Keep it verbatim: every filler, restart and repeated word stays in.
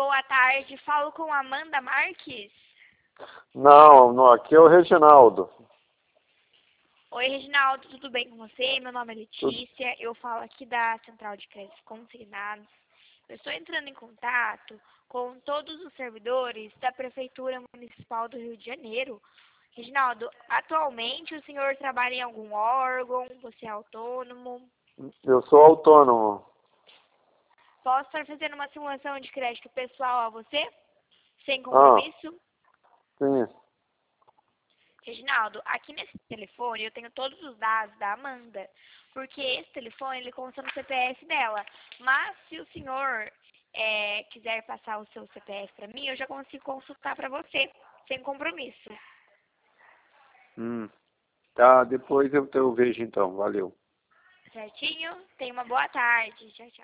boa tarde. Falo com Amanda Marques. Não, não, aqui é o Reginaldo. Oi, Reginaldo, tudo bem com você? Meu nome é Letícia, Tudo. eu falo aqui da Central de Créditos Consignados. Eu estou entrando em contato com todos os servidores da Prefeitura Municipal do Rio de Janeiro. Reginaldo, atualmente o senhor trabalha em algum órgão? Você é autônomo? Eu sou autônomo. Posso estar fazendo uma simulação de crédito pessoal a você? Sem Ah, compromisso? sim. Reginaldo, aqui nesse telefone eu tenho todos os dados da Amanda, porque esse telefone ele consta no C P F dela. Mas se o senhor é, quiser passar o seu C P F para mim, eu já consigo consultar para você, sem compromisso. Hum. Tá, depois eu, eu vejo então. Valeu. Certinho? Tenha uma boa tarde. Tchau, tchau.